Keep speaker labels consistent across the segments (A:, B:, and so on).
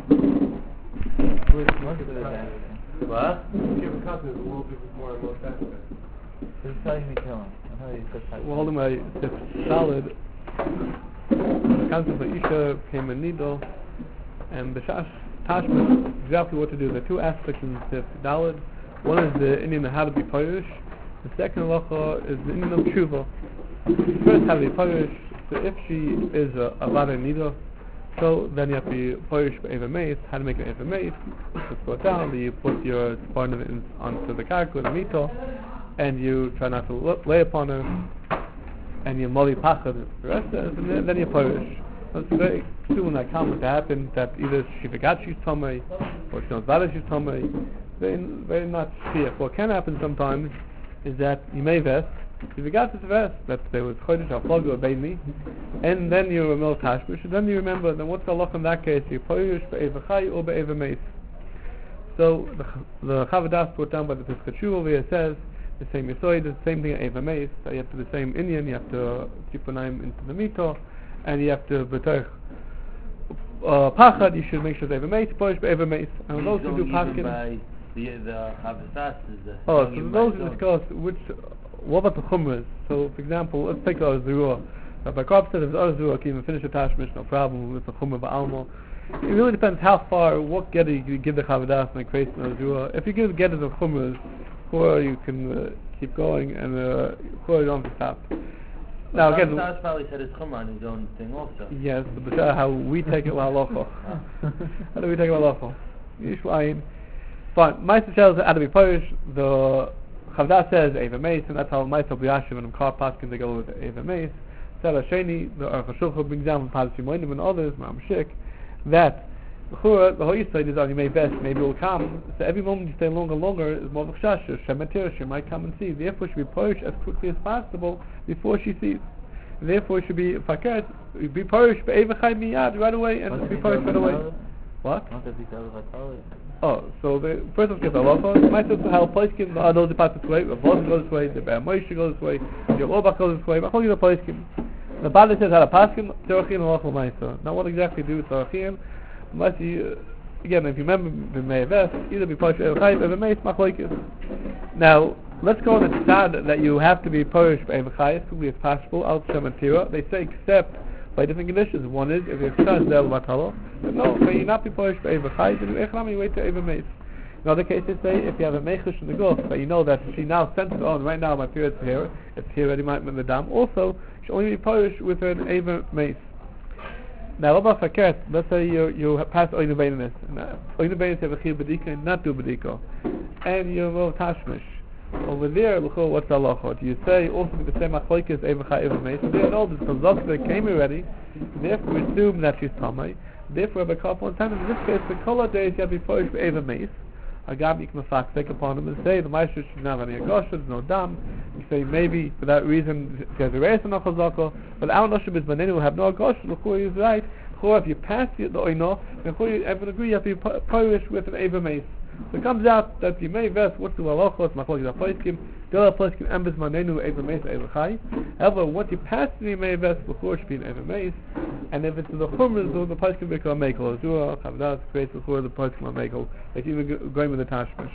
A: What?
B: Give a cut, it will be more and more faster.
C: This is telling me killing. I know you said
B: Well, hold on, it's solid. The concept of Isha came in needle, and the Tashmas, exactly what to do. There are two aspects in the Daled. One is the Indian of how to be Parish. The second halacha is the Indian of Tshuva. First, how to be Parish. So if she is a Vada Nida, so then you have to be Parish for Eva Meis. How to make an Eva Meis? Just go down, you put your partner onto the character, the mito, and you try not to lay upon her, and you molly pachad the rest of it, and then you Parish. So it's very soon that common to happen that either she forgot she's Tomei, or she knows Vada she's Tomei. Very not fear. What can happen sometimes is that you may vest, you forgot to vest, that there was Chodesh HaFlag or Beini, and then you remember Tashmish, and then you remember, then what's the law in that case? You Parish Be'eva Chai or Be'eva Meis. So the Chavadas put down by the Pesach Shuvah over here says the same Yisoid, the same thing at Eva Meis, that you have to do the same Indian, you have to keep an eye into the mito, and you have to B'toich Pachad, you should make sure Eva Meis, Parish Be'eva Meis. And those who do Paskin,
C: the Chavasas is the.
B: Oh, so those who discuss what about the chumras? So, for example, let's take our zerua. Rabbi Karp said if the zerua can even finish a tashmish, no problem with the chumra ba'almo. It really depends how far, what get you give the chavadas and the kreis and the zerua. If you give get the chumras, or you can keep going, and or you don't have to stop. Now again,
C: Chavasas probably said his chumra on his own thing also.
B: Yes, but how we take it halacha. How do we take it halacha? Yishmaim. Fine. Ma'aser tells how to be Parish. The Chavdas says Eva Meis, and that's how Ma'aser B'Yashiv and Kar Paskin they go with Eva Meis. Sela Sheni, the Aruch HaShulchan brings down from Pazim Moinim and others, Ma'am Shik, that the whole Yisrael is on you may best, maybe will come. So every moment you stay longer and longer is more V'chshasha, Shemetir, she might come and see. Therefore, she should be Parish as quickly as possible before she sees. Therefore, she should be Fakert, be Parish Eva Chai Miyad right away, and be Parish right away. What? Oh, so the first of all, halacha. Might also help Poiskim. Those depart this way. Rav Vosel goes this way. The Be'er Moshe goes this way. The Obach goes this way. But only the Poiskim. The Bali says how to paskim. Tzorachin halacha ma'aser. Now, what exactly do with Tzorachin? Unless you, again, if you remember the Me'aves, either be Parish Evachai, Evameis, Machlokes. Now, let's go on the stand that you have to be Parish Evachai as quickly as possible. Al Shematira. They say except by different conditions. One is if you're Tzaz Del Vatalo. No, may you not be Parish Eva Chai, then you wait to Eva Meis. In other cases, say if you have a Mechush in the Gulf, but you know that she now sent it on, right now my period's here, it's here already, might be the dam. Also, she only be Parish with an Eva Meis. Now, what about Fakert? Let's say you pass Oinu Beinis. Oinu Beinis have a Chir B'dika and not do B'dika. And you have Tashmish. Over there, what's the halacha? Do you say also the same machlokes Eva Chai Eva Meis? There, no, the Zokta came already. Therefore, we assume that she's Tamei. Therefore, by couple of times, in this case, the Kola days you have to be Parish for Eva Meis. Agam, you can take upon him and say the Maisha should not have any Agosha, there's no dam. You say maybe for that reason she has a race on Achazaka, but our Noshim is Manenu will have no Agosha. L'chur is right. L'chur, if you pass the Oino, then everyone agree you have to be Parish with an Eva Meis. So it comes out that you may vest what's the halachos, machlokes hapoiskim, dela poiskim embes manenu eva meis eva chai. However, once you pass the may vest before should be an eva meis, and if it's the chumras, the poiskim become mekel. Zura chavdas creates before the poiskim are mekel. Like even going with the tashmish.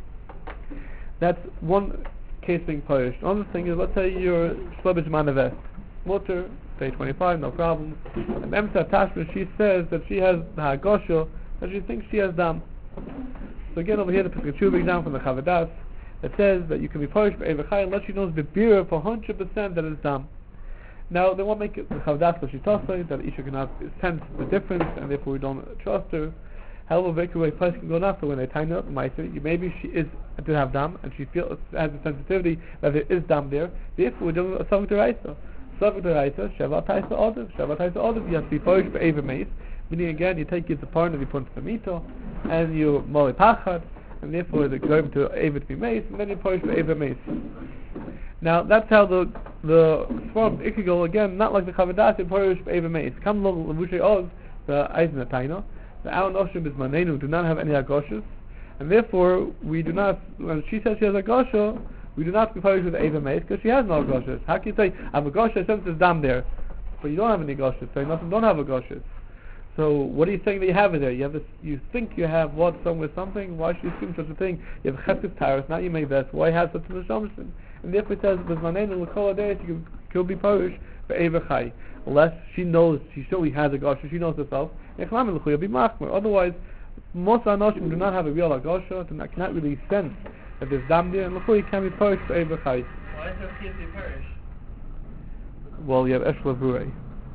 B: That's one case being polished. Another thing is, let's say you're shlobish man vest, water, day 25, no problem. And emsa tashmish, she says that she has the hagosha, that she thinks she has dam. So again, over here, the Pesach Shuvah example from the Chavadas, it says that you can be punished by Eva Chai unless she knows the beer for 100% that it's dam. Now, they won't make it the Chavadas, but she tells her that Isha cannot sense the difference, and therefore we don't trust her. However, Vekaway Plus can go after when they tie her up, maybe she did have dam, and she feels has the sensitivity that there is dam there. Therefore, we're doing a Savak Deraisa. Savak Deraisa, Sheva Taisa Odav. Sheva Taisa Odav, you have to be punished by Eva Meis. Meaning again, you take the partner, you put into the mito, and you moli pachad, and therefore they go to Eva to be mace, and then you push for Eva mace. Now that's how the form it could go again, not like the Chavadas, you push for Eva mace. Come along, Lavushay Og, the Eisen Taina, the Aon Oshim is Manenu, do not have any Agoshas, and therefore we do not, when she says she has Agosha, we do not be punished with Eva mace, because she has no Agoshas. How can you say, I have Agosha, since there's dam there, but you don't have any Agoshas, so you don't have Agoshas. So what are you saying that you have it there? You have this. You think you have what somewhere something. Why should you assume such a thing? You have chesed taras. Now you make that. Why have such an assumption? And therefore it says, "With manenu l'kol adayis, you could be parish for ever chai." Unless she knows, she surely has a gasha. She knows herself. Echlamin l'chuya be machmer. Otherwise, most anoshim do not have a real gasha. Cannot really sense that there's dam there, and l'chuya can be parish for ever chai.
A: Why is there a be parish?
B: Well, you have eshla vurei.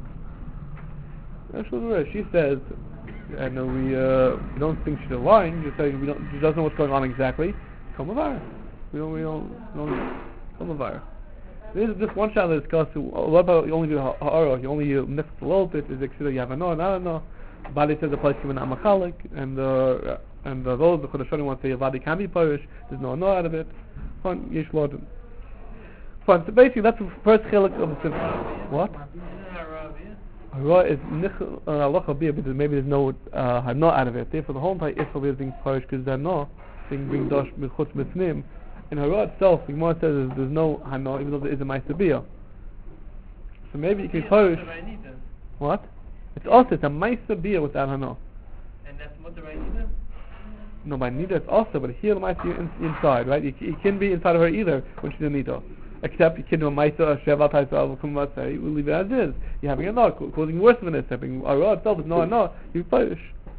B: She says, and we don't think she's lying. She's saying she doesn't know what's going on exactly. Come avar. We don't come avar. This is just one shot to discuss. What about you only do ha'ara? You only mix a little bit. Is it you have a no and I don't know? Bali says the place can be amachalik, and those the Chodeshani want to say Vadi can be parish. There's no out of it. Fine, yesh lodin. Fine. So basically, that's the first chiluk of the simcha. What? Hara is nichel halacha bia because maybe there's no hana out of it. Therefore, the whole entire Israel is being parish because they're not being dosh mitzchutz mitznim. In hara itself, the Gemara says there's no hana even though there is a ma'aser bia. So maybe you can parish. What? It's also it's a ma'aser bia without hana.
A: And that's mutter by nida?
B: No, by nida it's also, but here the ma'aser inside, right? You can be inside of her either when she's a nida. Except you can do a ma'aser, a shevat ha'israel, you will leave it as is. You're having a no, causing worse than it. Having hara itself is no, you parish.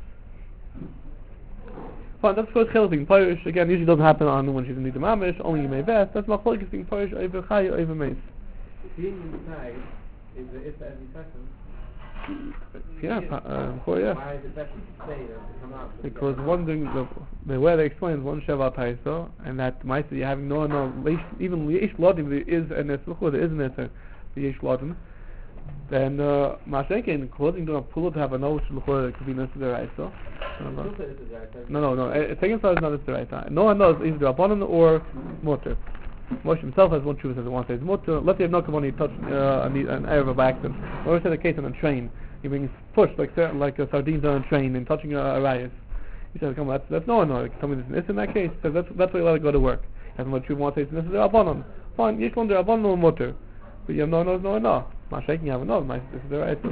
B: Fine, that's the first chiluk being parish. Again, usually doesn't happen on when she's in nida mamish. Only you may vest. That's machlokes being parish over chay or over meis.
D: Being inside is the Issa every session.
B: Yeah.
D: Why is it better to say that to come out?
B: Because one thing, the way they explain is one shevat ha'israel, and that ma'aser you're having no, even yesh lodim there is an esluchah, there is an eser, the yesh lodim. Then ma'ashenkin causing to a pull to have a no shluchah could be necessary ha'israel. No. Second side is not necessary. No one knows either rabbanon or motor. Moshe himself has one truth, says one says motor. Let's say if no kamoni touch an erev by accident. Or say the case on a train, he being pushed like a sardines on a train and touching a rayas. He says, "Come on, that's no one. Tell me this in that case." He says that's why you let it go to work. As one truth, one says this is the rabbanon. Fine, yesh one the rabbanon or motor, but you have no. My shaking have no. This is the right.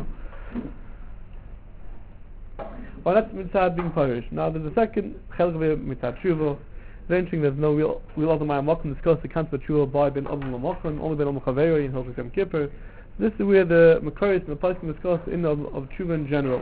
B: Well, that's mitzad being parish. Now there's a second chelak mitzad tshuva. Eventually, there's no real other ma'amokim discuss the concept of tshuva by ben adam l'mokim, only ben adam chaveri and Hilchos Yom Kippur. This is where the Makaris and the Paisim discuss in of tshuva in general.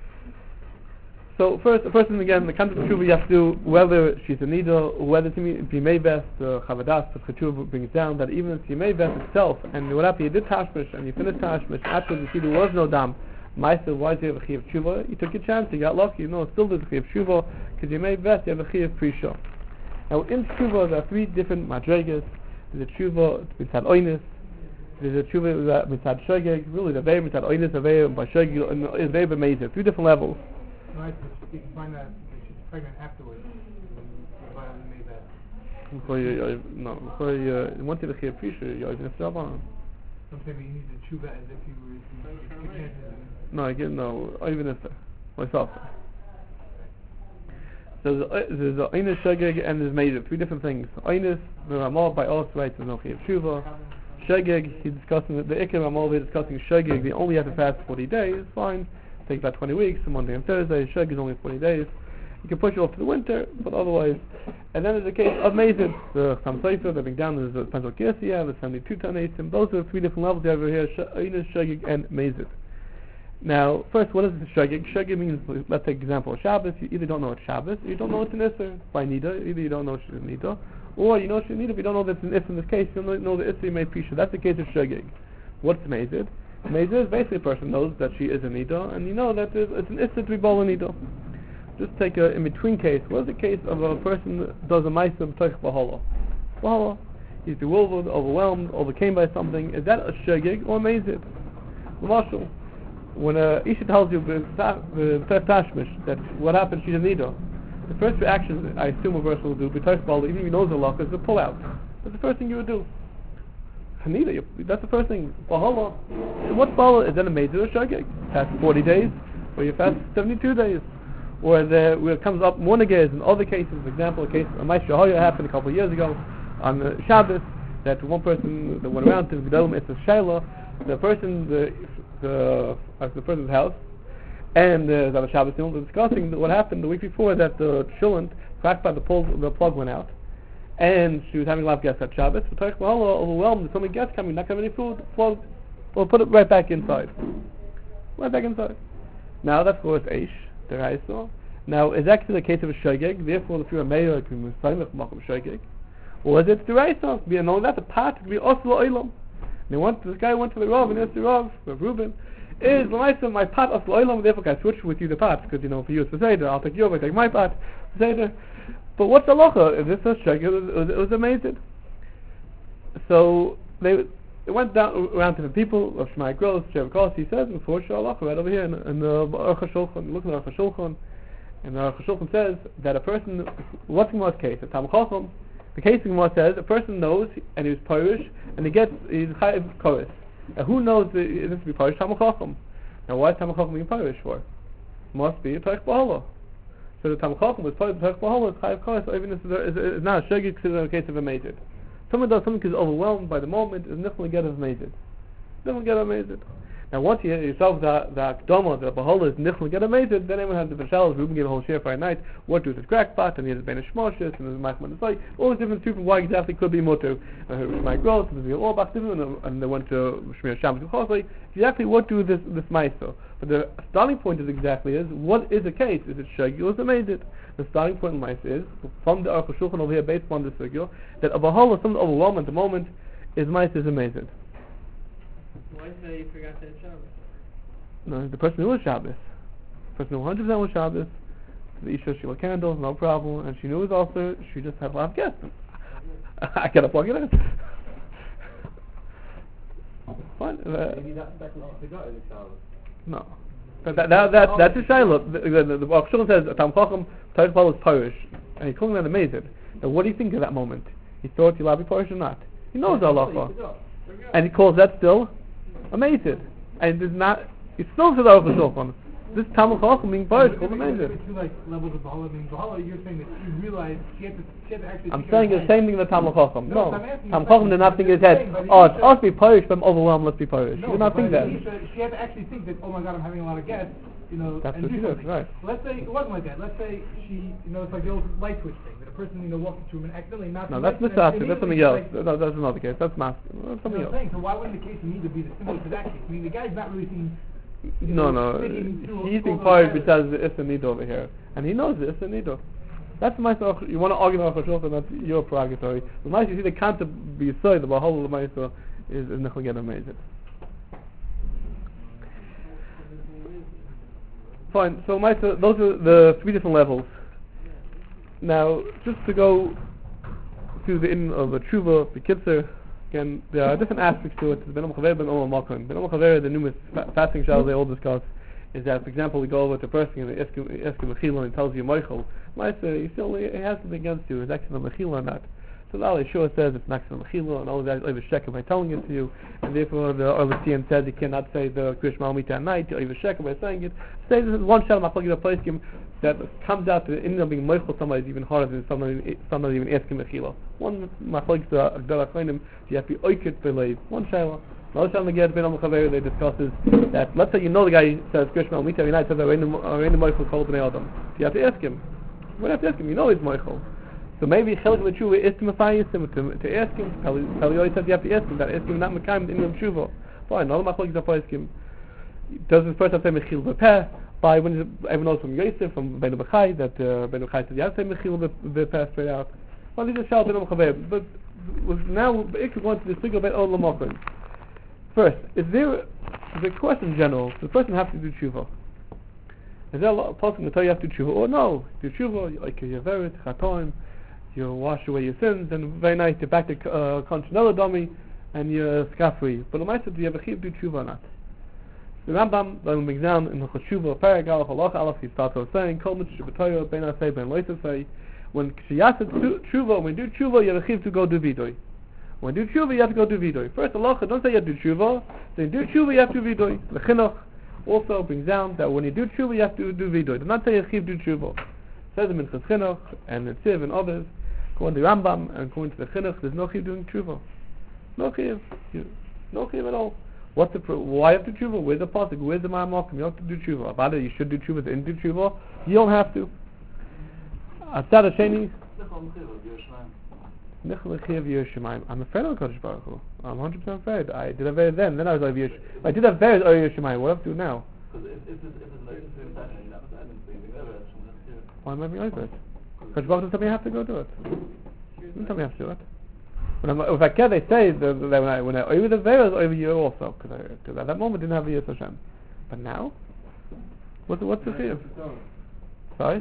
B: So first, the person again, the concept of tshuva you have to do whether she's a nida, whether it's b'mei the chavadas, the tshuva brings down that even if she may vest itself, and what happened, you did tashmish and you finished tashmish after you see there was no dam. Ma'aser, why do you have a chiyuv tshuva? You took your chance, you got lucky. Still there's a chiyuv tshuva because you may vest, you have a chiyuv pre-show. Now in tshuva there are three different madregas. There's a tshuva mitzad oinus. There's a tshuva mitzad shogeg. Really, the very mitzad oinus, the very by shogeg, and the very b'meizer. Three different levels.
D: Right, you can find that she's pregnant afterwards.
B: Before you want to be a preacher, you're going to stop on.
D: So maybe you need to tshuva as if you were.
B: No, again, no. Even if myself. So there's the Einus Shegeg and there's Meizer, three different things. Einus, the Ramal by us writes there's no Chiyuv Tshuva. Shegeg, he's discussing the Ikar Ramal, we're discussing Shegeg, they only have to fast 40 days, fine. Take about 20 weeks, Monday and Thursday. Shegeg is only 40 days. You can push it off to the winter, but otherwise. And then there's the case of Meizer, the Cham Sofer, the big down, there's the Pencil Kirsia, the 72 Tanasim. Those are the three different levels you have over here, Einus, Shegeg, and Meizer. Now, first, what is the shogeg? Shogeg means, let's take example of Shabbos. You either don't know it's Shabbos, or you don't know it's an Isser by Nida. Either you don't know she's Nida, or you know she's Nida, but you don't know that it's an Isser in this case. You don't know the Isser you made Pisha. That's the case of shogeg. What's Mezid? Mezid is basically a person knows that she is a Nida, and you know that it's an Isser to be Bala Nida. Just take a in-between case. What is the case of a person that does a Maisa B'toich B'hala? B'hala. He's bewildered, overwhelmed, overcame by something. Is that a shogeg or Mezid? Marshal. When Isha tells you tashmish that what happened, she's a nida, the first reaction I assume a person will do, even if he knows the law, is to pull out. That's the first thing you would do. Nida, that's the first thing. Bahala. What's bahala? Is that a major or shogeg? Fast 40 days, or you fast 72 days, or where it comes up monagez in other cases. For example, a case of Ma'aser Shahaya happened a couple of years ago on Shabbos that one person that went around to Gedolim, it's a Shaila. The person's house, And the Shabbos we're discussing what happened the week before, that the shulent, cracked by the plug went out, and she was having a lot of guests at Shabbos. So Tarek Mahala, overwhelmed, there's so many guests coming, not having any food, plug, we'll put it right back inside. Right back inside. Now that's for Eish, the Raisa. Now, is actually the case of a Shogeg, therefore if you're a mayor, it can be Muslim, Shogeg. Or is it the Raisa? And only that, the part could be Oslo Olam. This guy went to the Rav and asked the Rav, Reuben, is my part of Olam, therefore I switch with you the parts, because for you it's the Seder, I'll take yours, I take my part, Seder. But what's the locha? Is this a Shogeg? It was amazing. So they went down around to the people of Shmai Gross, Shevakos, he says, before Shalacha, right over here in the Aruch HaShulchan, look at the Aruch HaShulchan, and the Aruch HaShulchan says that a person, what's the Gemara's case? The Chacham, the case of Gemara says, a person knows, and he's Parish, and he's Chayiv Koris. Now who knows this to be Parish? Talmid Chacham. Now why is Talmid Chacham being Parish for? Must be a Tarek B'Hala. So the Talmid Chacham was Parish, Tarek B'Hala is Chayiv Koris, even if it's not a Shogeg, considered in the case of a Mazid. Someone does something because overwhelmed by the moment, is not going to get amazed. Not get amazed. Now once you solve the Akdama, the Bahala is not going to get amazed, then everyone has different shallows. Reuben gave a whole share Friday night. What do with his crackpot, and he has a Benish Shmoshes, and there's Machman Asai. All these different people why exactly could be Mutu. My growth, and there's all back and they went to Shmir Shabbos Chosai. Exactly what do this Maiso? But the starting point is what is the case? Is it Shogeg or is it amazed? The starting point in life is, from the Aruch HaShulchan over here, based upon this figure, that a Bahala, something overwhelming at the moment, is amazing.
A: Why say you forgot that Shabbos?
B: No, the person who was Shabbos. The person who 100% was Shabbos, the Isha, she lit candles, no problem, and she knew it was also, she just had a lot of guests. I gotta plug it in. Fine.
C: Maybe that's not the guy in Shabbos.
B: No. That's the Shiloh. The Aruch HaShulchan says, Tam Chacham, Tarek B'Hala is Parish, and he's calling that amazing. Now what do you think of that moment? He thought you'll be Parish or not? He knows Allah. And he calls that still amazing. And it is not, it's still to the Aruch HaShulchan. This Talmid Chacham being Parish called amazing.
D: Two levels of Bahala being Bahala, you're saying that you realize she had to actually.
B: I'm saying the same thing that Talmid Chacham. No, Talmid
D: I'm
B: Chacham did not think in his head, it's us be Parish, but I'm overwhelmed, let's be Parish. He did not think that.
D: She had to actually think that, oh my God, I'm having a lot of guests,
B: That's
D: and
B: what she
D: do
B: did,
D: something.
B: right.
D: Let's say it wasn't like that. Let's say she, it's like the old light switch thing, that a person, walks into a room and accidentally knocks
B: No,
D: the
B: that's
D: light switch,
B: Mr.
D: and
B: That's something
D: immediately
B: else.
D: she's
B: No, that's another case. That's Mas. That's something
D: I'm
B: else.
D: saying, so why wouldn't the case need to be similar to that case? I mean, the guy's not really seeing.
B: No, he's being fired because the Issa Nido over here, and he knows the Issa Nido. That's my thought. You want to argue about Aruch HaShulchan, that's your prerogative. But nice, you see, the can't be so the Bahala L'Maisa is not going to get amazed. Fine. So those are the three different levels. Now, just to go through the in of the Tshuva, the Kitzur. Again, there are different aspects to it. Ben Chaver, Ben Olam Malkum. Ben Chaver, the numerous fasting shalos they all discuss, is that, for example, we go over to a person and they ask him Mechila and he tells you Michael, he has something against you. Is actually Mechila or not? So the Ali Shua says it's not Mechila, and all that over Sheker by telling it to you, and therefore the Arlesian says you cannot say the Krish Malmita at night, you over Sheker by saying it. Say this is one shalom Machloek Poskim that comes out to the end of being Michael somebody is even harder than somebody even asking Mechila. One Machloek the Agdala Chainim, you have to be Oikit Belev. One shalom. Another shalom again, Ben Chaver, they discusses that, let's say you know the guy says Krish Malmita every night, says Areinu Michael called Bnei Adam. You have to ask him. You don't have to ask him, you know he's Michael. So maybe Chelik of the Tshuva is to Matthias to ask him. Peli says you have to ask him. That ask him not Mekayim the Inyan Tshuva. Fine. All the Machlokes are asking. Does this person say Mechil B'Peh? By when everyone knows from Yosef, from Beinu B'Chai, that Beinu B'Chai says you have to say Mechil B'Peh straight out. Well, these are Shal Ben Chaver. But now we're going to speak about Od L'Mokum. First, is there the question in general? Does the person have to do Tshuva? Is there a person to tell you have to do Tshuva? Or no, do Tshuva like Yaveret, Chatoim. You wash away your sins, and very nice, you're back to Conchinella dummy, and you're scot-free. But do you have a chiv do tshuva or not? The Rambam, the exam in the Choshuva, Paragalach, Allah, Aleph, he starts off saying, Kol mit Shubatoyo, Ben Asay, Ben Loisasay. When Kshiyaset tshuva, when you do tshuva, you have a chiv to go do vidoy. When you do tshuva, you have to go do vidoy. First, Allah, don't say you have to do tshuva. Then do tshuva, you have to do vidoy. The Chinuch also brings down that when you do tshuva, you have to do vidoy. Do not say you chiv do tshuva. Says in Minchas Chinuch, and in Tziv and others, according to the Rambam and according to the Chinuch, there's no chiv doing tshuva. No chiv. No chiv at all. Why have to do tshuva? Where's the pasuk? Where's the ma'amokim? You don't have to do tshuva. About it, you should do tshuva. Didn't do tshuva. You don't have to. Atzad Hasheni. I'm afraid of Kodesh Baruch Hu. I'm 100% afraid. I did a very then. Then I was like Yesh. I did a very Yerushalayim. What do I have to do now? Why am I being over it? Kodesh Baruch Hu doesn't tell me I have to go do it. Doesn't tell me I have to do it. If I can, they say that when I over the veil, it's over you also, because at that moment I didn't have Yis Hashem. But now, what's the fear? Sorry.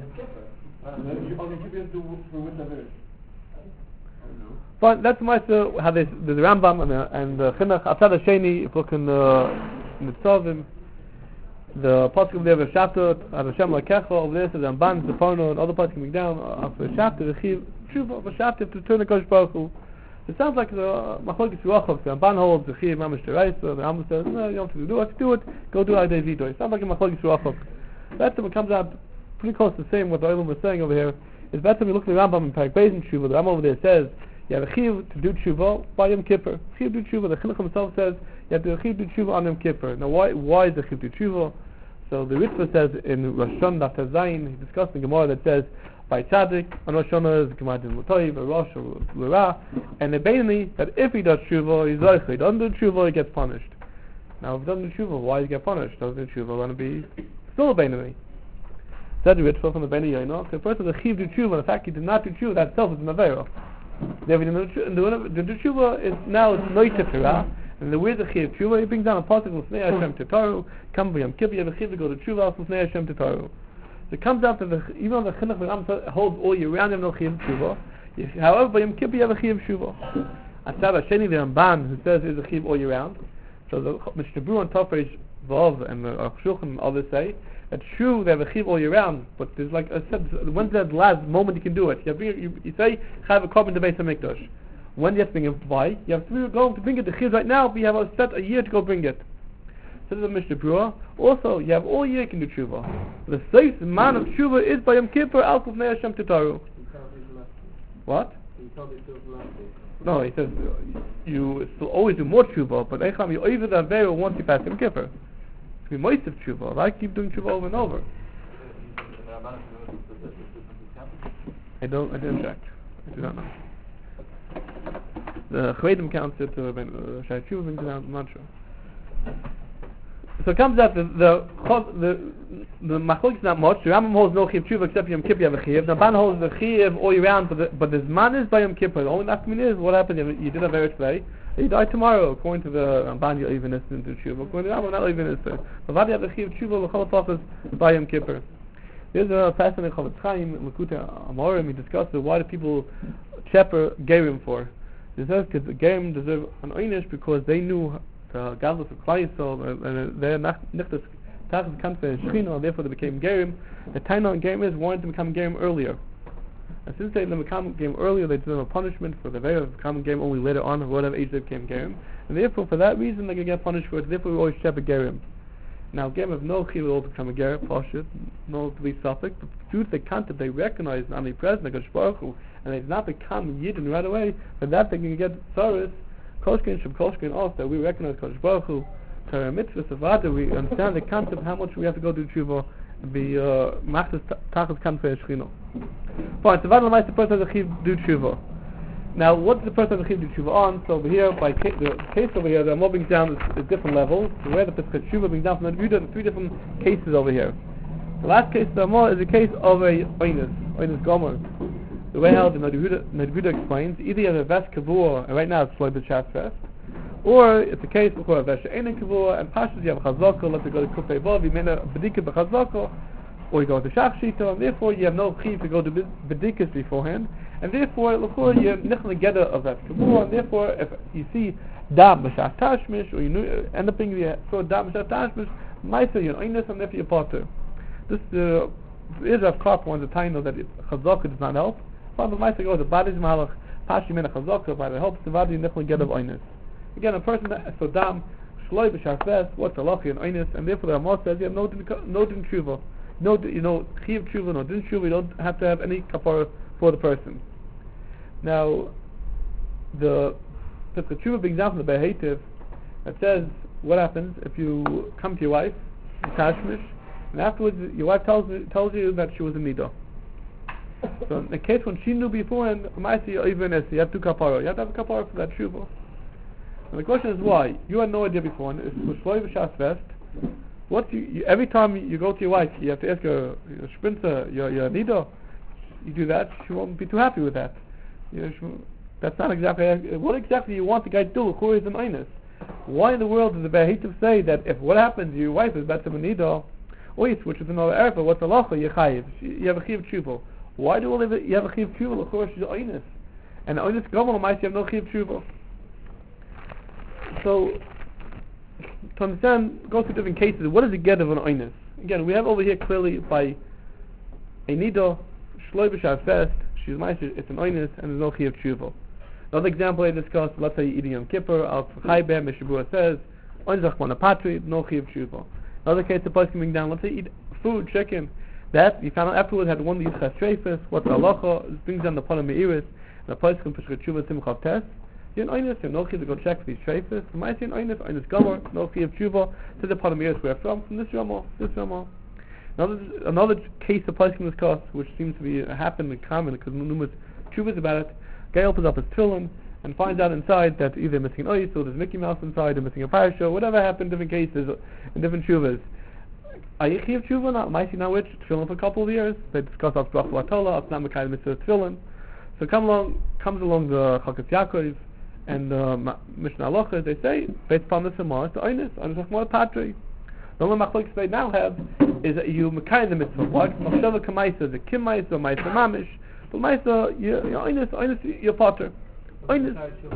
B: But that's how there's the Rambam and the Chinuch Atzad Hasheni. If you look in the Tzavim, the pasuk over there of Shabtot, Hashem Lakecha over there, so the Ramban, the Porno, and other pasuk coming down after Shabtot, the Chiv Tshuva of Shabtot to turn the Kodesh Baruch Hu. It sounds like the Machlokes Ruachos. The Ramban holds the Chiv Mamash Deraisa. The Rambam says, no, you don't have to do it. Do it. Go do it. It sounds like a Machlokes Ruachos. That's what comes out pretty close to the same what the Olam was saying over here. Is better when we look at the Rambam in Parak Beis and Tshuva. The Rambam over there says you have a chiv to do tshuva by Yom Kippur. Chiv do tshuva. The Chinuch himself says you have to chiv do tshuva on Yom Kippur. Now why is the chiv do tshuva? So the Ritva says in Rosh Hashanah Daf Zayin, he discussed the Gemara that says by tzaddik on Rosh Hashanah is Gemara Din L'Toiv, a Rosh or L'Ra, and the Beinoni that if he does tshuva he's zoich. He doesn't do tshuva he gets punished. Now if he doesn't do tshuva, why does he get punished? Doesn't do tshuva going to be still a Beinoni? Said the Ritva from the Beinoni Yoino. So first of the chiv do tshuva, the fact he did not do tshuva, that itself is an avera. The tshuva is now noite terah, and the way the chiv tshuva, he brings down a pasuk from Snei Hashem Tetaru, come by Yom Kippur, you have a chiv to go to tshuva from Snei Hashem Tetaru. So it comes out that even though the Chinuch Ram holds all year round, you have no chiv tshuva. However, by Yom Kippur you have a chiv tshuva. Atzad Hasheni, the Ramban, who says there's a chiv all year round. So the Mishnah Berurah and Tafresh Vav and the Shulchan and others say it's true they have a chiv all year round, but there's like I said, when's the last moment you can do it? You say have a carbon to Beis HaMikdash. When do you have to bring it by? You have to go to bring it the chiv right now, but you have set a year to go bring it. So the Mishnah Berurah. Also, you have all year you can do tshuva. The safe man of tshuva is by Yom Kippur al Kufnei Hashem Tetaru. What? No, he says you still always do more tshuva, but Echam you over the veil once you pass Yom Kippur. To be most of tshuva, right? Keep doing tshuva over and over. I didn't check. I do not know. The Chvedim counts it, Shai Tshuva brings it out, I'm not sure. So it comes out the machlokes is not much. The Rambam holds no chiv tshuva except Yom Kippur you have a chiv. The Ramban holds the chiv all year round, but the zman is by Yom Kippur. The only nafkamin is what happens if you did a very today. You die tomorrow. According to the Ramban, you're even listening to tshuva. According to the Rambam, not even listening. But why do you have the chiv tshuva l'chol hafachos by Yom Kippur? There's a fascinating Chofetz Chaim Likutei Amorim. He discussed why do people cheper gerim for? He says because the gerim deserve an einish because they knew the gadlus of Klal Yisrael and their nichtas tachas kanfei shechina, and therefore they became gerim. The taina on gerim is wanted to become gerim earlier. And since they didn't become gerim earlier, they deserve a punishment for the very becoming gerim only later on, at whatever age they became gerim. And therefore, for that reason, they're going to get punished for it. Therefore, we always cheper gerim. Now, gerim have no chiyuv at all to become a gerim, pashut, no to be suffix, but due to the concept they recognize an omnipresent, like a Baruch Hu, and they did not become yidden right away, for that they can get tzaris, koshkin, shem koshkin, also, we recognize Kodesh Baruch Hu, Torah mitzvah, savada, we understand the concept, how much we have to go do tshuva, and be machzes tachas kanfei shechina. Fine, savada l'mais, the person has a chiv do tshuva. Now, what does the person has a chiv do tshuva on? So over here, by the case over here, the Ramah brings down is different levels. So where the Pesach tshuva brings down from the Yehuda, three different cases over here. The last case, the Ramah, is a case of a oinus gomer. The way how the Yehuda explains, either you have a vest kavur, and right now it's like the chat vest, or it's a case where a vest she'ein kavur, and pashas you have a chazaka, let's go to kupei vav, you made a bedikah b'chazaka, or you go to shach shita, and therefore you have no chiv to go to bedikas beforehand, and therefore you're nichel geder of that kavur, and therefore if you see dam b'shach tashmish, or you end up being so dam b'shach tashmish, ma'aser you're an oinus, and therefore you're potter. This is Rav Karp wants a title that chazaka does not help. But the Meister goes, the body is malach, pashi min chazaka, but it helps the body nichel get of oinus. Again, a person that so dam shloi b'shafes, what's the lachi and oinus, and therefore the Ramah says you have no din tshuva, chiv tshuva, no din tshuva. You don't have to have any kapara for the person. Now, the tshuva brings down from the Be'er Heitiv that says what happens if you come to your wife, tashmish, and afterwards your wife tells you that she was a nida. So in the case when she knew beforehand, you have to kapara. You have to have a kapara for that shuvah. And the question is why? You had no idea beforehand. It's Shloi v'Shas Vest. What every time you go to your wife, you have to ask her, Sprinter, your nida. You do that, she won't be too happy with that. That's not exactly what exactly you want the guy to do. Who is an einus? Why in the world does the Be'ahitiv say that if what happens, your wife is better than nida, which is another erfa, what's the lacha? You have a chiv tshuva. Why do you have a chiv tshuva? Of course, she's einus, and einus gomel mice you have no chiv tshuva. So to understand, go through different cases. What does it get of an einus? Again, we have over here clearly by a nida, shloi b'shas fest. She's mice. It's an einus, and there's no chiv tshuva. Another example I discussed, let's say you're eating Yom Kippur, Al Chaybe, Mishabura says, Onzach Monapatri, no Chiv Tshuva. Another case, the place coming down, let's say you eat food, chicken, that you found out afterwards had one Yitzchak Treifus, what's the halacha, it brings down the Pana Me'iris, and the place can push Tshuva Simchav Test. You're an Einus, you have no Chiv to go check for these Treifus. You might say an Einus Gomer, no Chiv Tshuva, to the Pana Me'iris where from this Ramah. Another case the place can discuss, which seems to be happening common because numerous Tshuvas about it. Guy opens up his tefillin and finds out inside that either missing an ois or there's Mickey Mouse inside or missing a parasha, whatever happened in different cases in different shuvas. Are you chiv tshuva? Not mighty now which tefillin for a couple of years. They discuss of brach v'atola, of not mekayim mitzvah tefillin. So comes along the Chalkas Yaakov and Mishnah Halacha. They say based upon the Samar, the einus achmor patri. The only machlokes they now have is that you mekayim the mitzvah. What machshava kamaisa, the kim maisa, maisa mamish. But Maisa, you're potter. In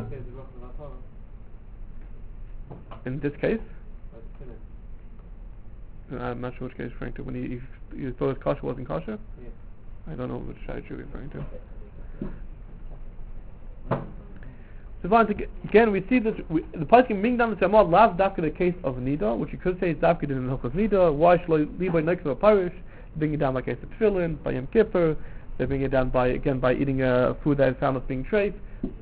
B: this case, I'm not sure which case he's referring to. When he thought his kosher wasn't kosher? Yeah. I don't know which side you're referring to. So again, we see this. The pasuk being down the Samad lav dafka the case of nida, which you could say is dafka in the hilchos nida. Why should I leave by next to a parish? Bring it down by case of tefillin, by Yom Kippur. They bring it down by eating food that is found as being treif.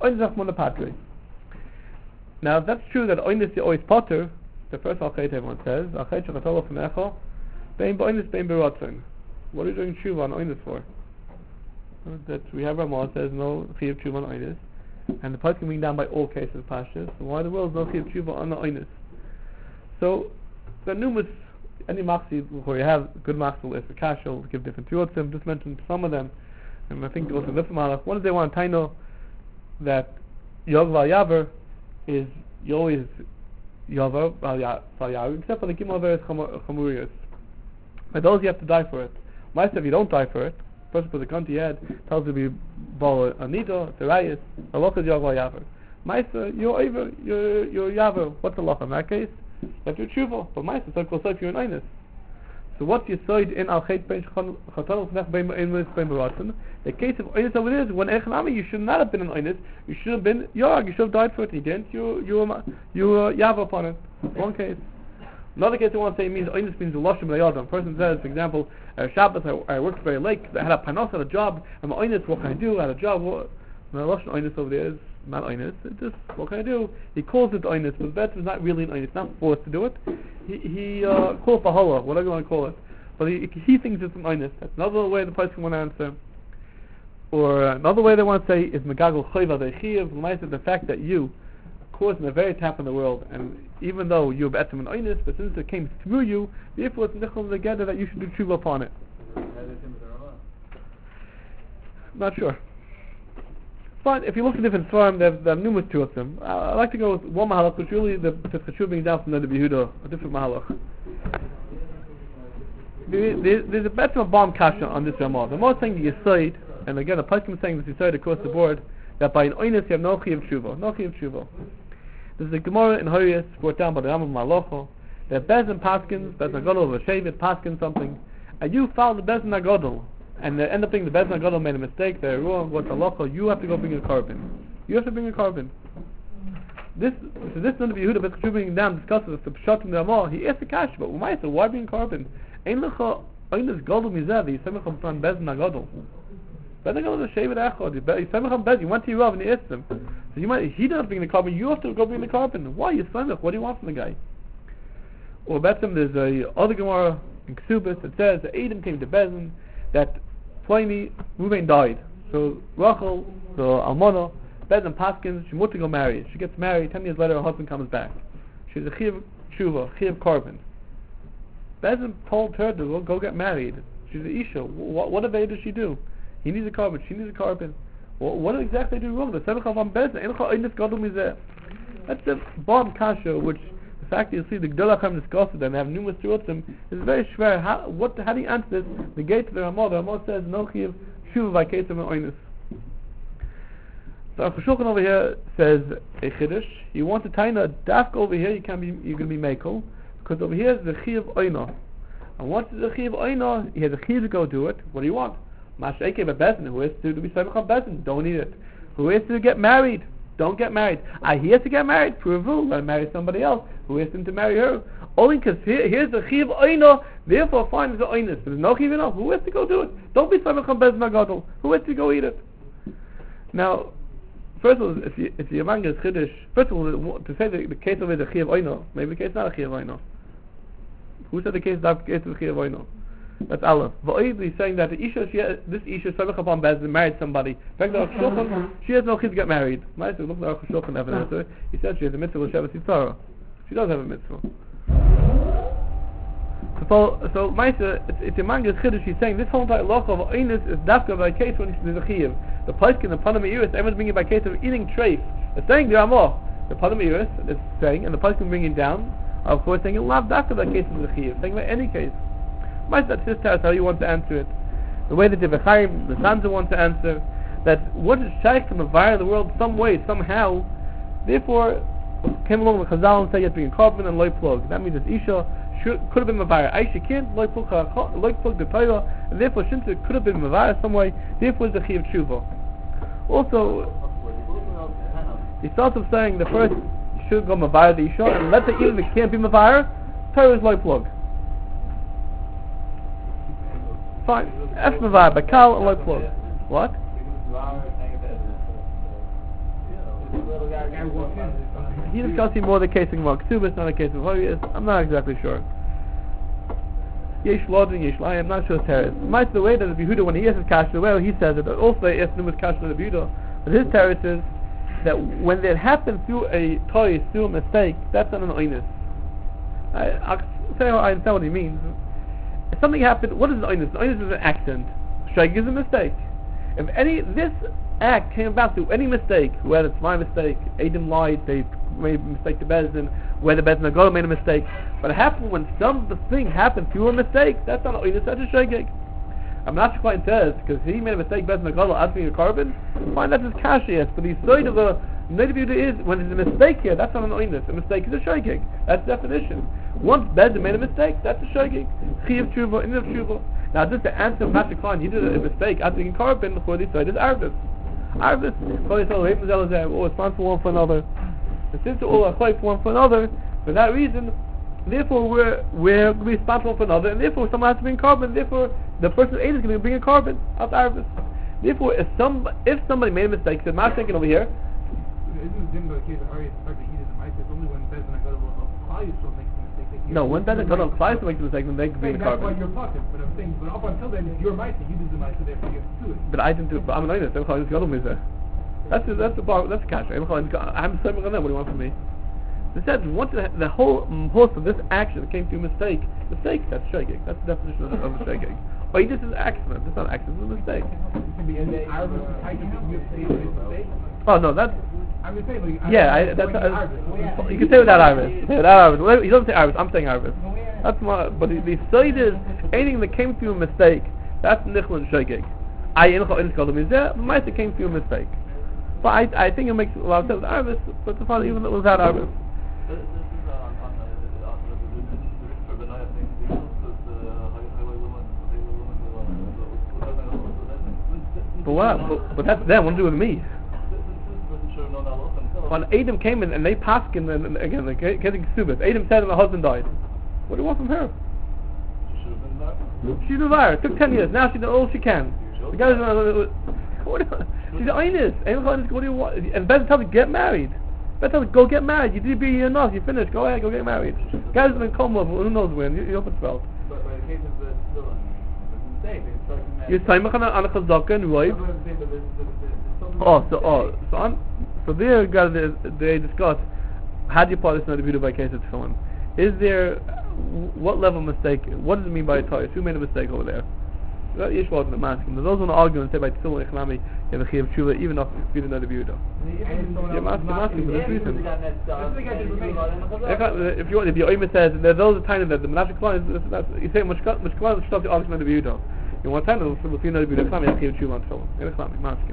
B: Now, if that's true that oinus is always potter, the first alchet everyone says, alchet shachatolo f'necho, bein b'oinus bein b'rotzen. What are you doing tshuva on oinus for? That we have Ramah says no chiv tshuva on oinus, and the pasuk being down by all cases pashas. So why in the world is no chiv tshuva on the oinus? So there are numerous. Any machzid where you have good machzil is for kashal, give different tiyotzim. Just mentioned some of them, and I think also this malach. One is they want to know that yog v'yaver is you always yaver v'yaver, except for the gimel veres chamuriyos. By those you have to die for it. Myself, if you don't die for it, person puts a gun to your head, tells you to be bal anida, terayis, halacha is yog v'yaver. Myself, you're yaver. What's the halacha in that case? That's your tshuva, but Ma'aseh so close if you're an einus. So what's your side in al chet ben chatanol fnech ben beratzen? The case of einus over there is when echanami you should not have been an einus. You should have been yog. You should have died for it. You didn't. You yav upon it. One case. Another case I want to say means einus means the lashon b'yadam. A person says, for example, Shabbos I worked very late. I had a panos at a job. I'm an einus. What can I do? I had a job. The lashon einus over there is not einus. It's just what can I do? He calls it einus, but that is not really an einus. Not forced to do it. He calls bahala, whatever you want to call it. But he thinks it's an einus. That's another way the person want to answer. Or another way they want to say is megagol choyva deichiv. The fact that you caused in the very top in the world, and even though you're better than einus, but since it came through you, therefore it's nichol together that you should do tshuva upon it. Not sure. Fine, if you look at different Svarim, there are numerous two of them. I like to go with one mahalach, which really the Pesach being down from the Yehuda, a different mahalach. There's a better bomb kasha on this Ramah. The most saying the Yesod, and again the Pesach is saying this Yesod across the board, that by an oinus you have no chiv tshuva. No chiv tshuva. There's a Gemara in Horiyas brought down by the Rambam Malocho, that Bezin Paskins, Bezin Agadol of a Shavit, Paskins something, and you follow the Bezin Agadol. And they end up being the Bezin Agadol made a mistake, they're wrong, what's halacha, you have to go bring a carbon. You have to bring a carbon. This none of Yehuda Pesach bringing down discusses the Pshat in the Ramah. He asked the Kash, but why bring carbon? Ein lecha oinus gadol mizeh, yisemech upon Bezin Agadol. Bezin Agadol is a Shevet Echad, yisemech on Bezin, you went to your Rav and you asked him. So he doesn't bring the carbon, you have to go bring the carbon. Why? You're Samech. What do you want from the guy? Or Betzim, there's a other Gemara in Ksubis that says that Adam came to Bezin, that Pliny, Reuven died. So Rachel, the Almana, Bezin Paskins, she wants to go marry. She gets married, 10 years later her husband comes back. She's a Chiv Tshuva, Chiv Carbon. Bezin told her to go get married. She's an Isha. What of does she do? He needs a carbon, she needs a carbon. What exactly do wrong? The Semach of Bezin, that's the bomb kasha, which the fact that you see the Gdol HaChaim discuss it and have numerous terutzim is very schwer. How do you answer this? The gate to the Ramah says no chiv shuv by case of an oinus. So Aruch HaShulchan over here says a chiddush. You want to tie a dafka over here, you're going to be mekel, because over here is the chiv oina. And once it's a chiv oina, he has a chiv to go do it. What do you want? Masha'eke b'bezin, who is to be Semach of Bezin, don't eat it. Who is to get married? Don't get married. He has to get married. Pruvu, let him marry somebody else. Who is him to marry her? Only because here's the chiv oina, therefore fine is the oinus. There's no chiv oina. Who has to go do it? Don't be Semach of Bezin agadol. Who has to go eat it? Now, first of all, if your manga is chiddush, first of all, to say the case of it is a chiv oina, maybe the case is not a chiv oina. Who said the case is not a case of a chiv oina? That's Aleph. Va'oid is saying that this Isha Samech upon Bezin married somebody. In fact, the Aruch HaShulchan, she has no chid to get married. Look at the Aruch HaShulchan evidence. He said she has a mitzvah with Shevet Yitzhara. She does have a mitzvah. So Maisa, it's a manga's chiddush. She's saying this whole entire law of Oinus is dafka by case when there's a chiyuv. The Paiskin, the Panama Iris, everyone's bringing by case of eating treif. It's saying the Ramah. The Panama Iris is saying, and the Paiskin bringing down, are of course saying it lav dafka by case of the chiyuv. Saying by any case. That's his test, how you want to answer it. The way that the Bechaim, the Sanza want to answer, that what is shaykh to Mavir the world some way, somehow, therefore, came along with Chazal and said you have to be in carbon and loy plug. That means that Isha could have been Mavir. Aisha can't, loy plug the Torah, and therefore Shinta could have been Mavir some way, therefore is the Chiv Tshuva. Also, he starts off saying the first should go Mavir the Isha, and let's say even if it can't be Mavir, Torah is loy plug. Fine. F Mavir, Bakal, and loy plug. What? He's discussing more the case of Gemara Ksubis, not a case of Hoyas. I'm not exactly sure. Yesh Lodin, Yesh Lai, I'm not sure it's Teres. Might the way that the Behuda, when he has his Kasha, the way he says it, also he has numerous Kasha in the Behuda, but his Teres is that when it happens through a toy, through a mistake, that's not an oinus. I'll say how I understand what he means. If something happened, what is an oinus? An oinus is an accident. Shag is a mistake. If this act came about through any mistake, whether it's my mistake, Adam lied, they made a mistake to Bezdin, whether Bezdin Agoda made a mistake, but it happened when something happened through a mistake, that's not an oinus, that's a shagig. I'm not sure quite says, because he made a mistake, Bezdin Agoda, asking a carbon, fine, that's his kasha, yes, but the side of the native beauty is, when there's a mistake here, that's not an oinus, a mistake is a shagig, that's the definition. Once Bezdin made a mistake, that's a shagig, chiv tshuva, in of tshuva. Now this is the answer of Patrick Klein, he did a mistake, asking a carbon, before they said it's Arvis. Arvis, all responsible one for another. And since we're all for one for another, for that reason, therefore we're responsible for another, and therefore someone has to bring carbon, therefore the person who ate is going to bring a carbon out Arvis. Therefore, if somebody made a mistake, said, "I'm thinking over here." No, when Bezdin Agoda applies to make the mistake, then they can bring the carbon.
D: That's why you're talking, but I'm saying, but up until then, you're Maisa, you did the Maisa, therefore you have to do it.
B: But I didn't do it, but I'm an oinus, I'm calling this Godel Mizeh. That's the bar, that's the kasha. I'm saying, what do you want from me? It says, once the whole horse of this action came through mistake, that's shagig. That's the definition of a shagig. Or this is accident. It's not an accident, it's a mistake. Oh no, that's...
D: I'm just saying, like,
B: you can say without Arvis. Say without Arvis. He doesn't say Arvis, I'm saying Arvis. That's my, but the side is, anything that came through a mistake, that's Nichel and shagig. It came through a mistake. But I think it makes a lot of sense with Arvis, but the father even without Arvis. But what? But that's them. What to do with me? When Adam came in and they paskin, and again, they're getting Ksubis. Adam said and her husband died. What do you want from her? She's a liar. It took 10 years. Now she did all she can. The guy She's honest. What do you want? And Ben tells me, get married. Ben tells me, go get married. You did be enough. You finished. Go ahead, go get married. Guys have been coma. Who knows when? You open spell.
C: But in the case of the still mistake, it's talking that.
B: You're saying on a chazaka and right. So there, guys, they discuss how do you part this not to by case of tefillin. Is there what level mistake? What does it mean by a Torah? Who made a mistake over there? Yeshua and the mask. There's those who argue and say by tefillin echnami you have a chiyuv tshuva even if you didn't know the view. You're asking for this reason. If your oimer says that those are tiny that the menashe klal is you say much klal is stuff the argument of the view. You want time to see the view. Echnami have chiyuv tshuva on tefillin. Echnami masking.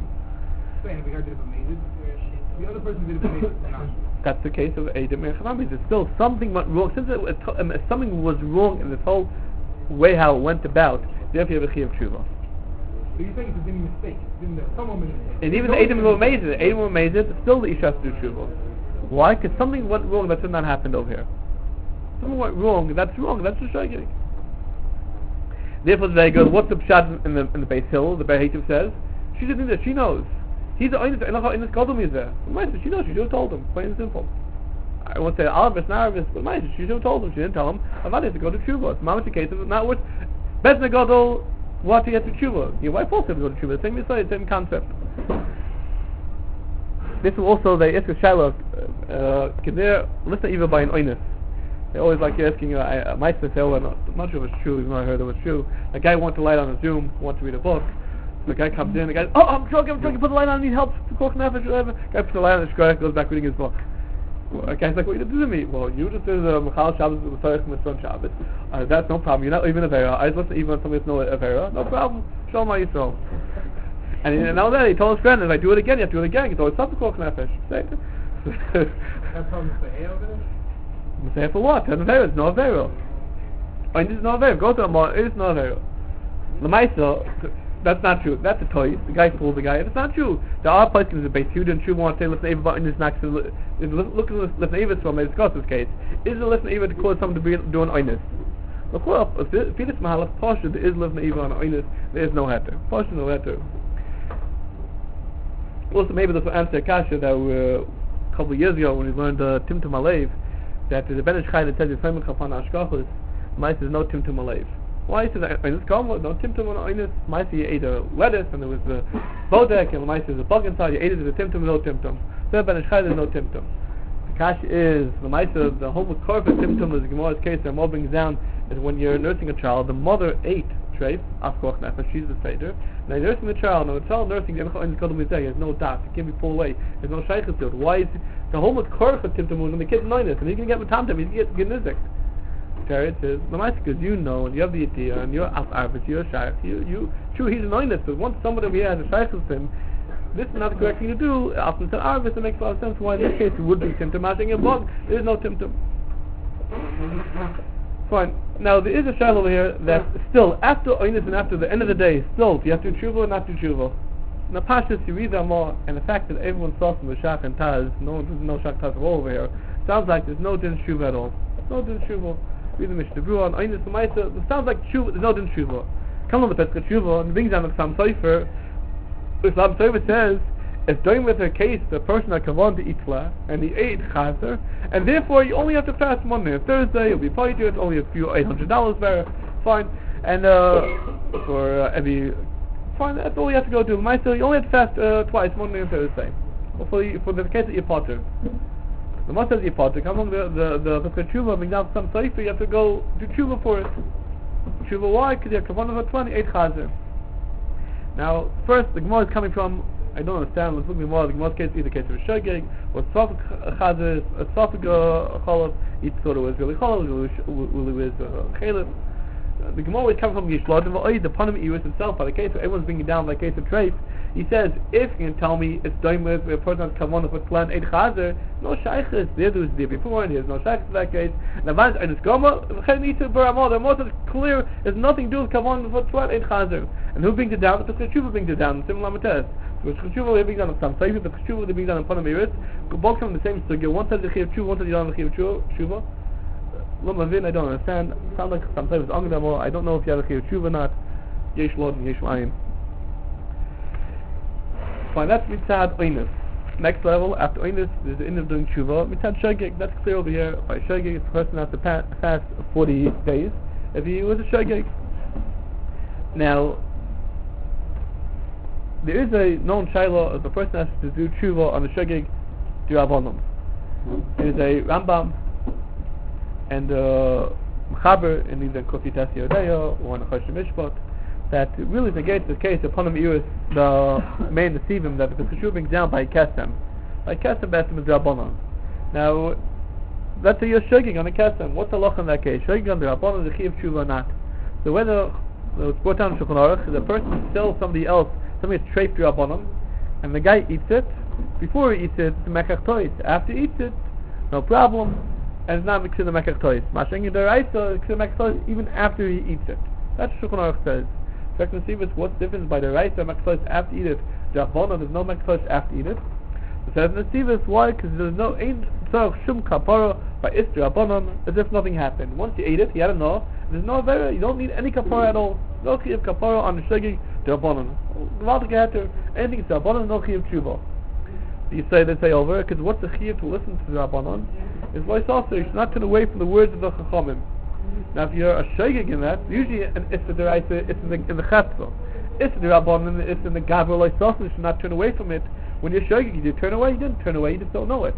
D: The other person did it amazing.
B: That's the case of Adam and Chanami. There's still something went wrong. Since something was wrong in this whole way how it went about, therefore you have a chiyuv tshuva.
D: So you're saying it's a mistake. Someone made a mistake.
B: And even the Adam were amazed. Adam were amazed. Still the Isha has to do tshuva. Why? Because something went wrong that should not happened over here. Something went wrong. That's wrong. That's the shaking. Therefore, they go. What's the pshat in the Beis Hill? The Beis Hill says she didn't do that. She knows. He's the only in this Godom is there. She knows. She should have told him. Plain and simple. I won't say Arvis, Narvis, but she should have told him. She didn't tell him. Avad has to go to tshuva. It's Mama's case. It's not worth. Best Nagadol. What he had to tshuva. Your wife also had to go to tshuva. Same mistake, same concept. This is also they ask a Shiloh. Can they listen even by an oinus? They always like asking. My sister, I'm not sure if it's true. Even though I heard it was true. A guy wants to light on a Zoom. Wants to read a book. The guy comes in, the guy, I'm drunk, put the light on, I need help, cook nefesh, whatever. Guy puts the light on the shkoyach, goes back reading his book. The guy's like, what are you doing to me? Well, you just did Mechal Shabbos with the Tzarech Mitzvah Shabbos. That's no problem, you're not even a Avera. I just listen even when somebody's no Avera, no problem. Show my Yisrael. And now that he told his friend, if I do it again, you have to do it again. It's always tough to cook nefesh.
D: That's how Messiah over there?
B: Messiah for what? It's no Avera. This is no Avera. Go to the mall, it is no Avera. The Maisa, that's not true. That's a toy. The guy fooled the guy. It's not true. There are places in the base. You didn't want to say listen Eva in this next. Look at listen Eva from. They discuss this case. Is the listen Eva to cause someone to be doing oinus? Of course, if this mahalach posher there is listen Eva on oinus, there is no heter. Posher no heter. Also, maybe this will answer Kasha that a couple of years ago when we learned Timtum Alev, that the Ben Ish Chai that says it's Femach upon Ashkachos, Mice is no Timtum Alev. Why is it in this Gomer, no Timtum on Oinus? Mice you ate a lettuce and there was the bodek and the mice is a bug inside, you ate it as a Timtum, no Timtum. So Ben Ish Chai there's no Timtum. The Kasha is, the mice of the whole core of Timtum is the Gemara's case that Mo brings down is when you're nursing a child, the mother ate treif, afkoch nefesh, she's the seder. Now you're nursing the child, and the child nursing, he has no das, it can't be pulled away, there's no shaykhs to it. Why is the whole korach of Timtum when the kid's 9 and he's going to get with tamtam, he's going to get nizik. Terry says, the mice because you know, and you have the idea, and you're al-arvis, you're a shaykh, true, he's a 9, but once somebody over here has a shaykh with him, this is not the correct thing to do. After it's an arvis, it makes a lot of sense why in this case it would be Timtum, mashing a bug, there is no Timtum. Fine. Now there is a shayla over here that still after oinus and after the end of the day, still do you have to do tshuva or not do tshuva? Now Pashas you read them all, and the fact that everyone saw from the Shach and Taz, no Shach Taz at all over here, sounds like there's no din tshuva at all. No din tshuva. Read the Mishnah Berurah on oinus and ma'aser. It sounds like tshuva. There's no din tshuva. Come on the Pesach tshuva and brings down the Sam Sofer. Islam Sofer says, if doing with a case the person that kavan to itla and he ate chazer, and therefore you only have to fast Monday and Thursday, you'll be paid it's only a few $800 there, fine. And for every fine, that's all you have to go do. Myself, you only have to fast twice, Monday and Thursday. For the case that you're potter. The most says you're potter, come along the tshuva, bring down some sefer, you have to go do tshuva for it. Tshuva why? Because you have kavan of 28 chazer. Now, first the Gemara is coming from, I don't understand. Let's look at the Gemara's case, either case of a shogeg, or tzafik chazes, a tzafik chalav, each sort of was really chalav, really was chalav. The Gemara is coming from Yishlod, and the Panim Iris himself, by the case where everyone's bringing down by the case of treif, he says, if you can tell me it's done with a person that's kavanah for plan 8 chazer, no shaykhs, there was there before, and there's no shaykhs in that case. And the and it's Gomer, the most is clear, there's nothing to do with kavanah for plan 8 chazer. And who brings it down? The Pesach brings it down, similar test. So Pesach they bring down some Sefer, the Pesach they bring down in Panim Iris, both come from the same sugya. One says the Chiyav Tshuva, one says you don't have the Chiyav Tshuva. Lomavin, I don't understand. Sounds like some Sefer is Angdamo. I don't know if you have a Chiyav Tshuva or not. Yesh Lod and Yesh Ayin. Fine, that's mitzad oinus. Next level, after oinus, there's the end of doing tshuva. Mitzad shogeg, that's clear over here. By shogeg, the person has to fast 40 days if he was a shogeg. Now, there is a known shaila if the person has to do tshuva on the shogeg d'Rabbanan. There is a Rambam and Mechaber in either Kofi Tasi Odeya or in Choshen Mishpat that really negates the case upon him Iris, the main deceiving that the Peshu brings down by Kesem. By Kesem, Besem is Rabbanon. Now, let's say you're shogeg on a Kesem. What's the loch in that case? Shogeg on the Rabbanon is a Chiyav Tshuva or not. So whether it's brought down in Shulchan Aruch, the person sells somebody else something that's treif Rabbanon, and the guy eats it, before he eats it, it's a Mekach Tois. After he eats it, no problem, and it's not mixed in the Mekach Tois. Masheng D'Oraisa, it's a Mekach Tois even after he eats it. That's what Shulchan Aruch says. Check and see what's the difference by the Raisa and Mekach Tois after eat it. Rabbanon, there's no Mekach Tois after eat it. It says in the Sivas, why? Because there's no Ein Tzarech Shum Kapara by Istra Rabbanon, as if nothing happened. Once you ate it, you had to know, there's no Avera, you don't need any Kapara at all. No Chiyav Kapara on the Shogeg Rabbanon. Anything is Rabbanon, no Chiyav Tshuva. You say they say over, because what's the Chiyav to listen to the Rabbanon? Is Lois also, you should not turn away from the words of the Chachamim. Now if you're a Shogeg in that, usually it's in the Chatzah. It's the Rabbanon, it's in the Gavra Lois also, you should not turn away from it. When you're Shogeg, you did turn away, you didn't turn away, you just don't know it.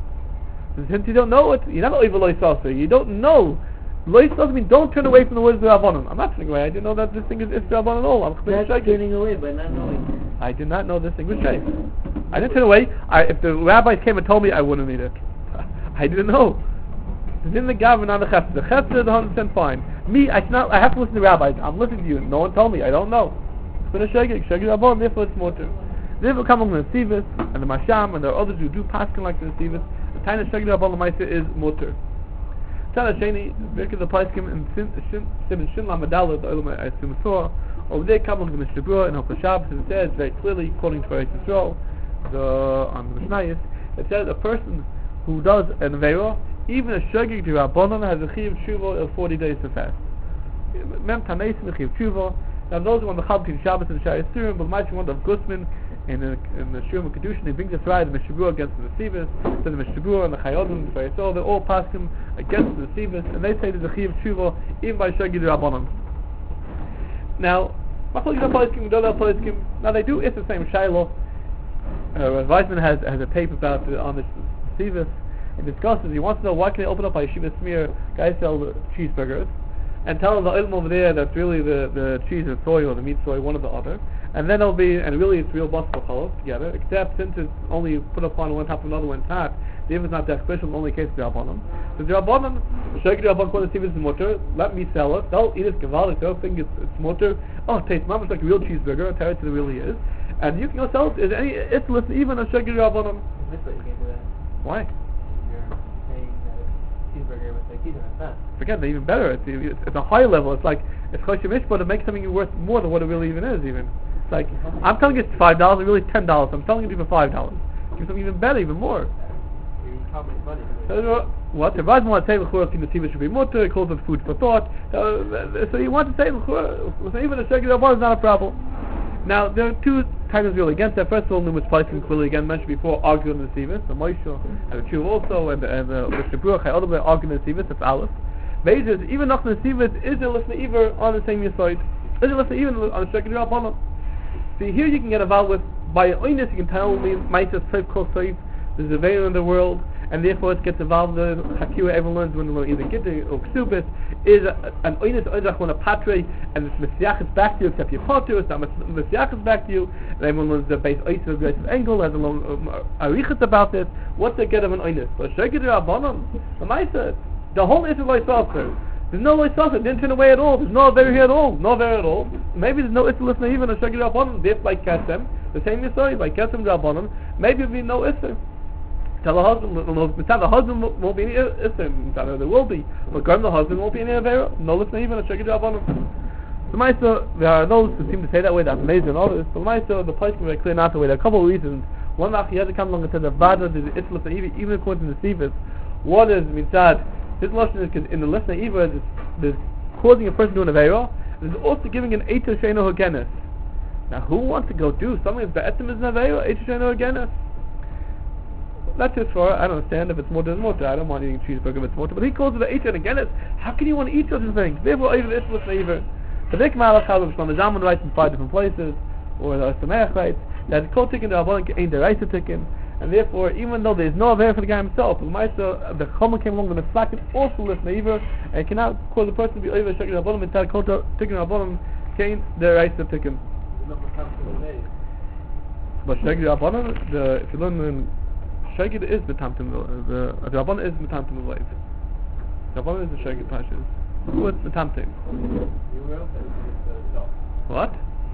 B: Since you don't know it, you're not over Lois also, you don't know. Lois doesn't mean don't turn away from the words of the Rabbanon. I'm not turning away. I didn't know that this thing is Rabbanon at all.
A: That's turning away by not knowing.
B: I did not know this thing was shayf. I didn't turn away. If the rabbis came and told me, I wouldn't eat it. I didn't know. It's in the Gav, not the Chesed. The Chesed is 100% fine. Me, I have to listen to rabbis. I'm listening to you. No one told me. I don't know. It's been a shogeg Rabbanon, therefore it's motor. Therefore come along the Sivas and the Masham and there are others who do paskin like the Sivas. The tiny shogeg Rabbanon Maisa is motor. Tzad Hasheni, because the Paiskim in Shin Lamadala, the Olam I assume saw, over there come along the Mishnah Berurah in Hilchos Shabbos, and it says very clearly, according to Eretz Yisrael, on the Mishnayos, it says a person who does an Aveira, even a shogeg Rabbanon has a Chiyav Tshuva of 40 days to fast. Mem Tanesim, the Chiyav Tshuva. Now those who on the Chabkin Shabbos and Shai Yisurim, but much one of Gusman in the Shurim Kedushin, he brings us right the Mishnah Berurah against the Sivas, then the Mishnah Berurah and the Chayodim, the Shai Yisrael, they're all passing against the Sivas, and they say there's a Chiyav Tshuva even by shogeg Rabbanon. Now, now they do, it's the same Shiloh. Weizmann has a tape about on the Sivas. It discusses, he wants to know why can they open up a yeshiva smear, guys sell cheeseburgers, and tell the ilm over there that's really the cheese and soy or the meat soy, one or the other, and then it'll be, and really it's real basal challah together, except since it's only put upon one top of another one's hot, the if it's not that special, it's only a case of Rabbanon. So Rabbanon, shogeg Rabbanon, when the Sivas is mutter, let me sell it, they'll eat it, gavaldik, they'll think it's mutter, oh it tastes much like a real cheeseburger, I'll tell it really is, and you can go sell it, is any, it's listen, even a shogeg Rabbanon.
A: That's why you can't do that.
B: Why?
A: You're saying that it's cheeseburger with the cheese and it's not.
B: Forget that, even better. It's a higher level. It's like it's Choshen Mishpat to make something worth more than what it really even is. Even it's like I'm telling you it's $5, it's really $10. I'm selling it to you for $5. Give something even better, even more.
C: How much money?
B: What? The Raz wants to say l'chura the Tiva should be mutter. He calls it food for thought. So he wants to say l'chura even a shogeg Rabbanon is not a problem. Now there are two types really against that. First of all, numerous Paiskim clearly again mentioned before arguing the Sivas, the Moshe and the Tshuva also, and the Mishnah Berurah, all the way arguing the Sivas. That's Aleph. Measures even nach the Sivas is there listening either on the same side. Is there listening even on the shogeg Rabbanon? See here you can get a vow with by oinus you can tell me Ma'aser Seif Kol Seif. There's a veil in the world, and therefore it gets involved in Hakira. Everyone learns when they learn either Gitter or Ksubis is an oinus oinach when a patre, and it's Mesiachas back to you except your potter. It's not Mesiachas back to you. And everyone learns the base ois of Grace of Engel has a long arichas about this. What's the get of an oinus? But shogeg Rabbanon, the Ma'aser, the whole issue of Lois. There's no Lois It didn't turn away at all. There's no Avera here at all. No Avera at all. Maybe there's no Issa listener even a shogeg Rabbanon. This by Kesem, the same Yisrael by Kesem Rabbanon. Maybe there'll be no Issa. Tell the husband, the husband won't be any Issa. There will be. But the husband won't be any Avera. No listener even a shogeg Rabbanon. The Ma'aser, there are those who seem to say that way. That's amazing and others. But the Ma'aser, the place is very clear not the way. There are a couple of reasons. One, he has to come along and say that Vada is Issa listener even according to the Sivas. One is mitzad. His lesson is because in the lesson there's causing a person to do an Aveira. There's also giving an Eiter Sheino Hogenes. Now, who wants to go do something that's be'etzim is naveira, Eichashenu again? That's just for, I don't understand if it's mutter, it's mutter. I don't want eating cheeseburger if it's mutter. But he calls it the Eichashenu again. How can you want to eat such a thing? Therefore, even this was favor. The Dik Malach Chazal Shlomo Zalman writes in 5 different places, or the Sameach writes, that Kol Tikkun D'Rabbanan ain't the Raisa Tikkun, and therefore, even though there is no aver for the guy himself, the Chomel came along, the Mitzlakin also lift Neiver, and it cannot cause a person to be over Shekid D'Rabbanan, and tell Kol Tikkun D'Rabbanan ain't the Raisa Tikkun. But Shekid D'Rabbanan, if you learn in Shekid is B'tamtim, the D'Rabbanan is B'tamtim L'Leiv. D'Rabbanan is the Shekid Pashas. Who is B'tamtim? What?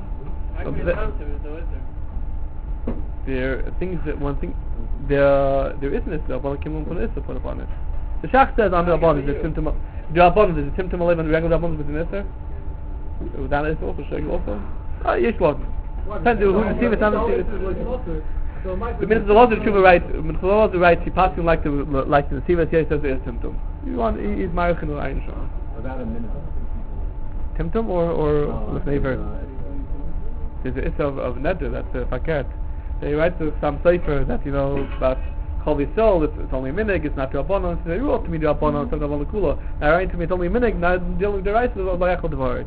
B: There are things that one thing there isn't this D'Rabbanan Kim L'M Issa put upon it. The Shach says on D'Rabbanan is a Timtum D'Rabbanan is a Timtum L'Leiv and the regular D'Rabbanan with an Issa. That is also Shekid also. Yesh Lot. Depends who the team is on the team. The minute the laws of Tshuva writes, he passes like the Nesiva here says there is Timtum. He's Marich in the Ayin Shah.
C: About a minute.
B: Timtum or Lefnever? There's the Issa of Neder, that's the Faket. He writes some Sefer that, about Chol Yisrael, it's only a minig, it's not D'Rabbanan. He says, you wrote to me D'Rabbanan, it's not D'Rabbanan Kula. Now writing to me, it's only a minig, now dealing with the rice, it's all Bayachal Devarit.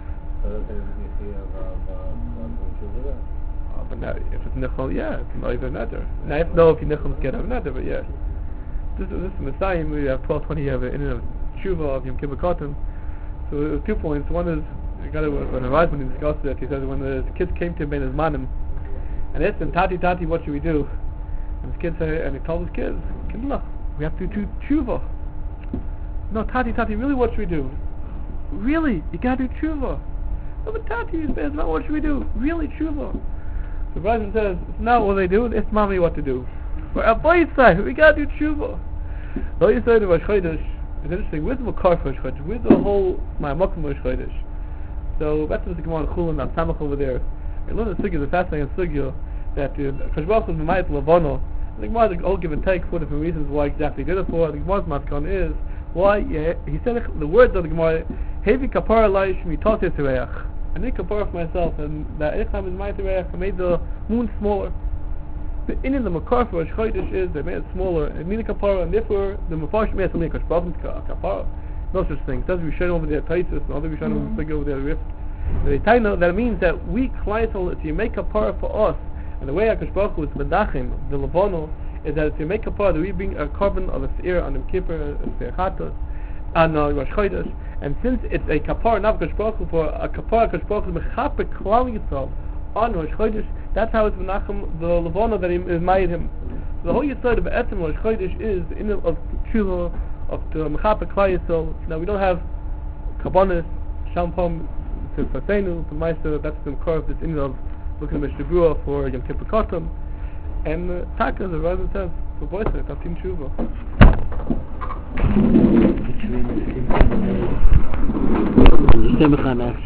B: But now, if it's Nichol, yeah, it's not even Neder. Now, if you Nichol, it's get out of Neder, but yeah. This is Messiah, we have 12-20 years in a Tshuva of Yom Kippur Katan. So there's 2 points. One is, when the Reisman discussed it, he says when the kids came to him in his manim, and asked him, Tati, what should we do? And his kids say, and he told his kids, Kindla, we have to do Tshuva. No, Tati, really what should we do? Really? You gotta do Tshuva. No, but Tati, it's not what should we do? Really, Tshuva. So Reisman says, it's not what they do, it's mommy what to do. For our boys side, we gotta do Tshuva. So you say the Rosh Chodesh, it's interesting, where's the Makar for Rosh Chodesh? Where's the whole, my Mokum Rosh Chodesh? So that's the Gemara Chulin, I'm Samach over there. I learned the Sugya, the fascinating Sugya, that Kosh Baruch Hu B'mayit Lavono, the Gemara all give and take 4 different reasons why exactly he did it for. The Gemara's Matkon is, why, he said the words of the Gemara, Hevi Kapara Lai Shmi Totis Reach. I need Kapara for myself, and that Echam is Mayit Reach, I made the moon smaller. The in the Makar for Rosh Chodesh is they made it smaller, and meaning Kapara, and therefore the Mefarsh made something Kosh Baruch Hu Kapara. No such thing. It doesn't be shown over there Taisus, and other be shown over there Rift. That means that we Klaisel, if you make Kapara for us, and the way Kosh Baruch Hu is Medachim, the Lavono, is that if you make Kapara, that we bring a carbon of a Seir on Yom Kippur, a Seir Chatos, on Rosh Chodesh, and since it's a Kapara, not Kosh Baruch Hu, for a Kapara Kosh Baruch Hu Mechaper Klal Yisrael on Rosh Chodesh, that's how it's Menachem, the Lavono that he made him. So the whole Yisrael of Etzem Rosh Chodesh is the inner of Tshuva, of the Mechaper Klal Yisrael. Now we don't have Kabbanis, Shampom, Tzifasenu, the Meister, that's the core of this inner of looking at Mishnah Berurah for Yom Kippur Katan. And Taka, the Raza says, for boys, it's Atim Tshuva.